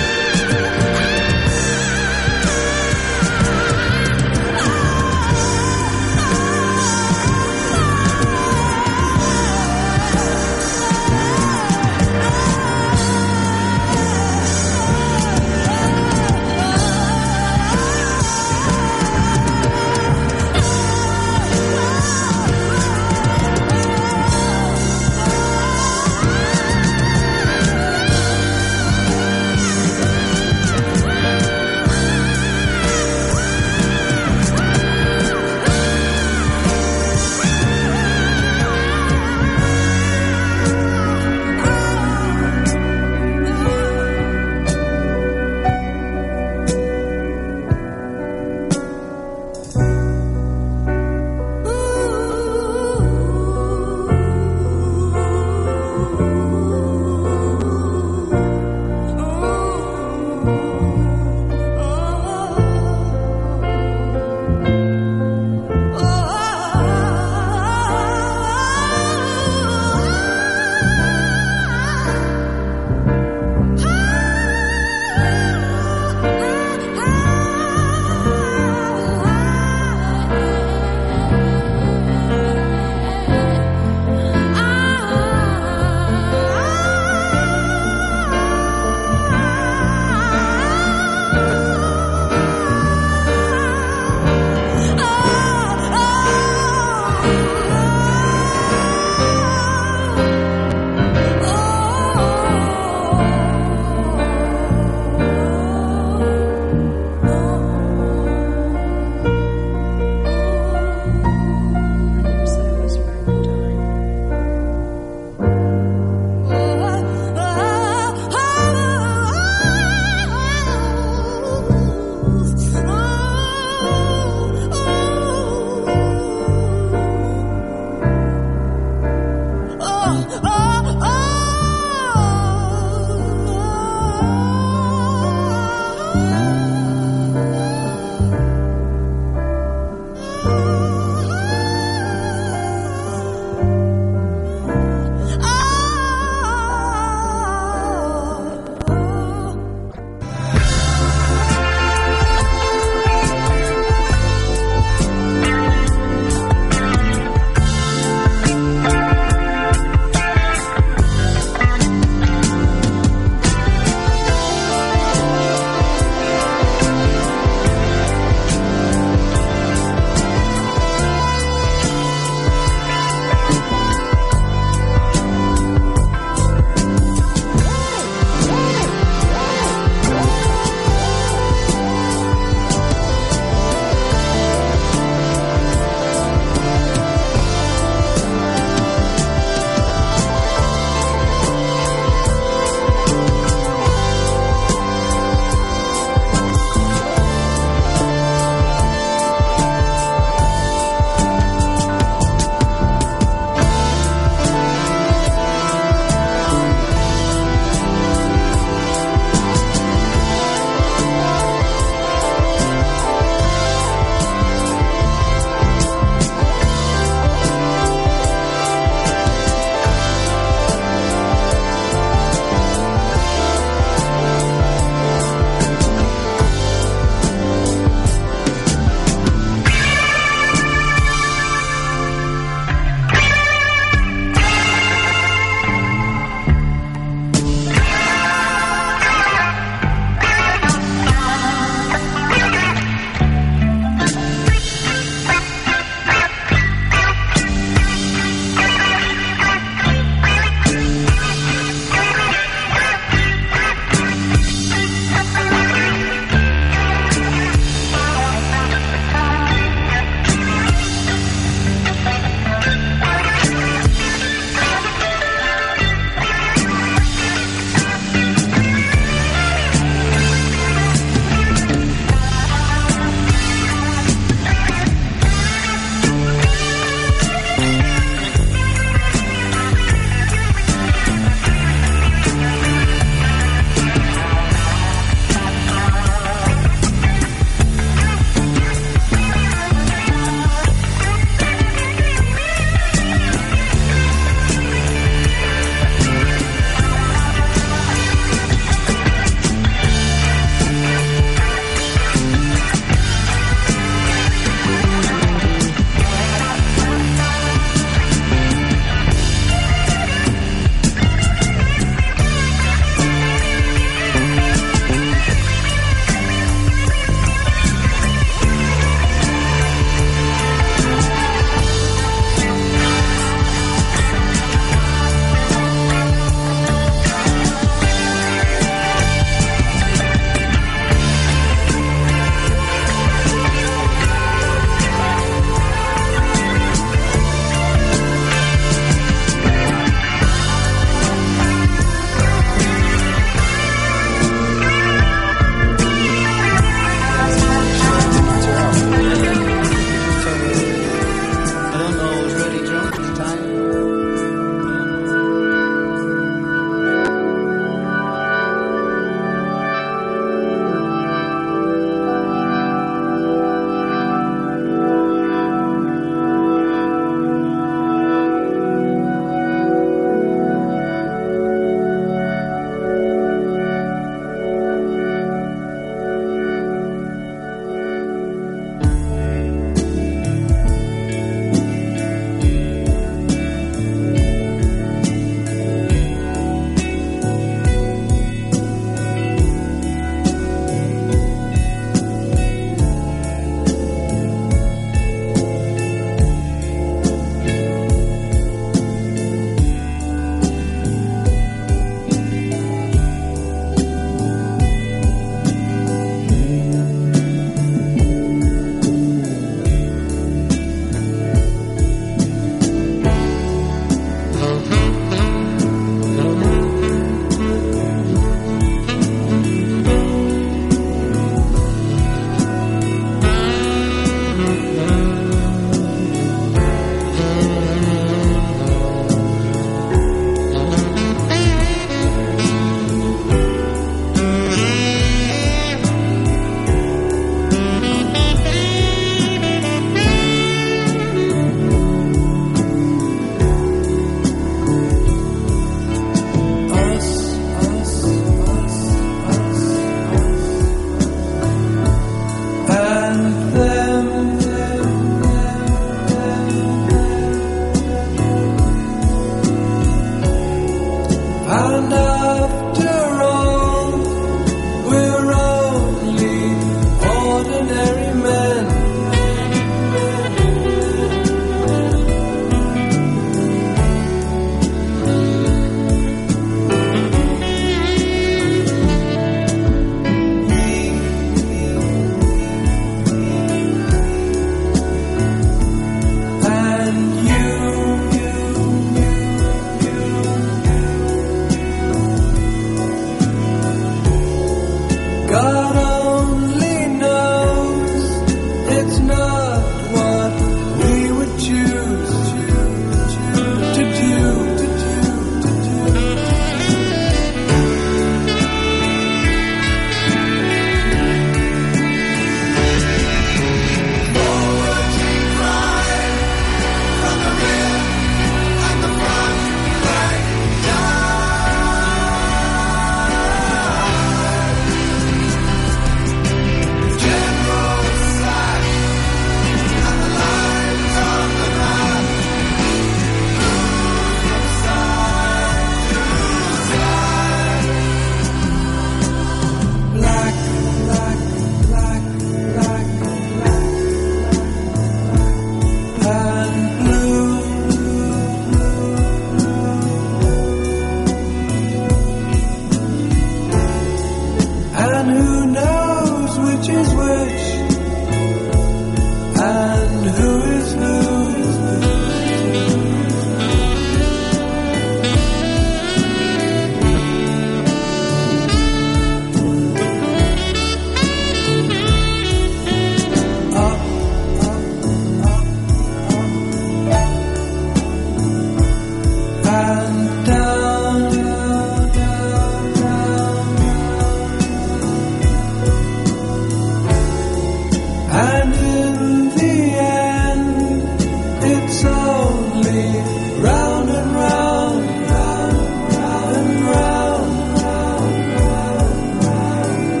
And in the end, it's only round and round, round, round and round, round, round, round.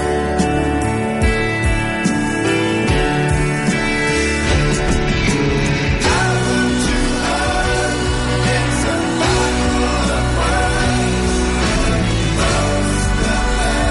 Haven't you heard? It's a battle of words. Most of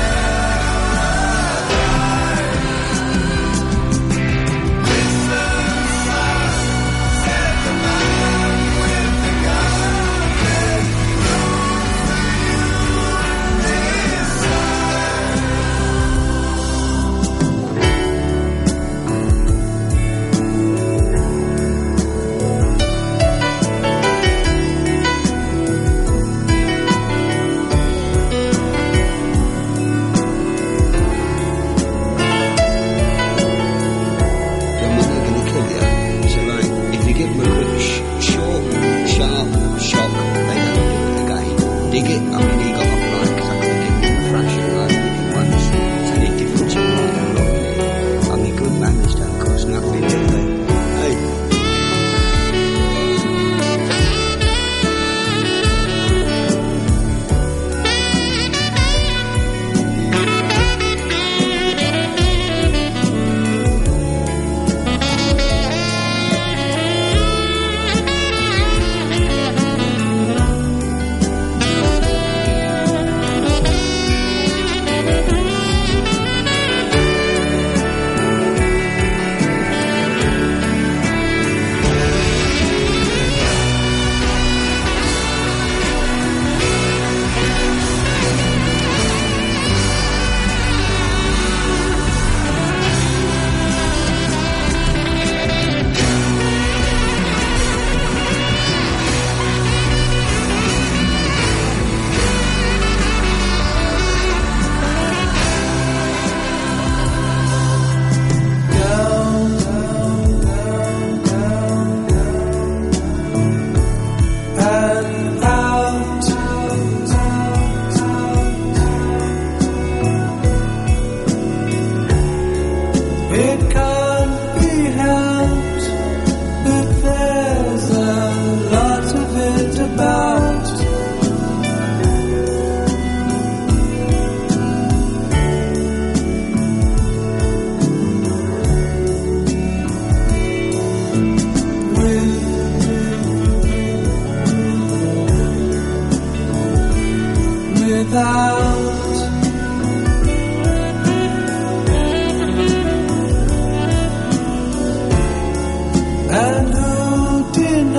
And who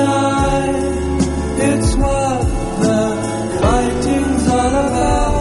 deny it's what the fighting's all about?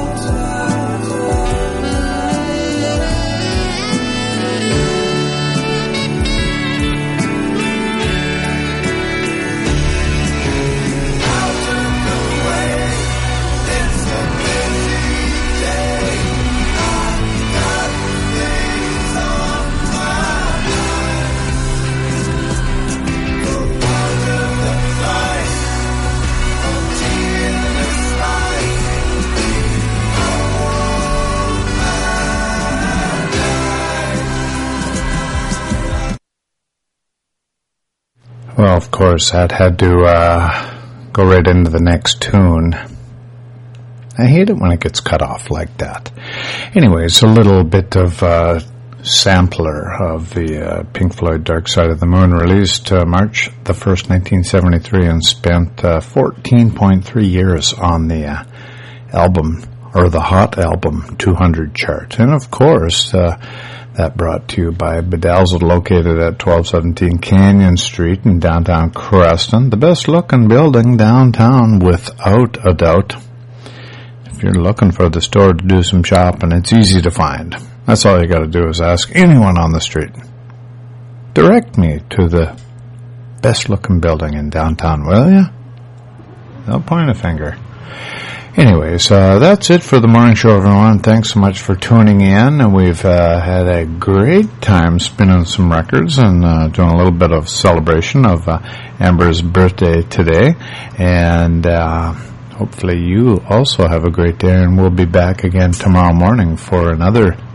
Well, of course, that had to go right into the next tune. I hate it when it gets cut off like that. Anyways, a little bit of sampler of the Pink Floyd Dark Side of the Moon, released March the 1st, 1973, and spent 14.3 years on the album, or the Hot Album 200 chart. And of course, that brought to you by Bedazzled, located at 1217 Canyon Street in downtown Creston. The best looking building downtown, without a doubt. If you're looking for the store to do some shopping, it's easy to find. That's all you got to do is ask anyone on the street. Direct me to the best looking building in downtown, will you? Don't point a finger. Anyways, that's it for the morning show, everyone. Thanks so much for tuning in. And we've had a great time spinning some records and doing a little bit of celebration of Amber's birthday today. And hopefully you also have a great day, and we'll be back again tomorrow morning for another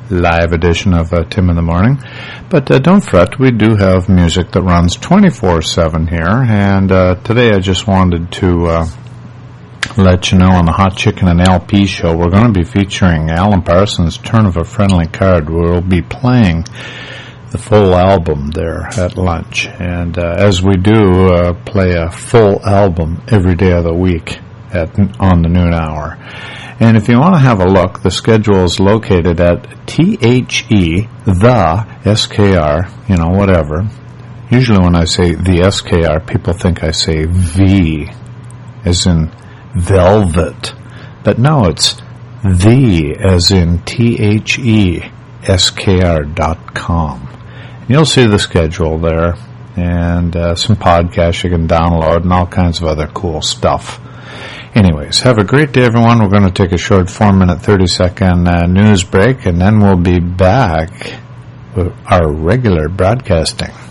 live edition of Tim in the Morning. But don't fret, we do have music that runs 24/7 here, and today I just wanted to let you know on the Hot Chicken and LP show we're going to be featuring Alan Parsons' Turn of a Friendly Card. We'll be playing the full album there at lunch, and as we do, play a full album every day of the week on the noon hour. And if you want to have a look, the schedule is located at THE, the SKR, whatever. Usually when I say the SKR, people think I say V, as in velvet. But no, it's the, as in THESKR.com. And you'll see the schedule there, and some podcasts you can download, and all kinds of other cool stuff. Anyways, have a great day, everyone. We're going to take a short 4-minute, 30-second news break, and then we'll be back with our regular broadcasting.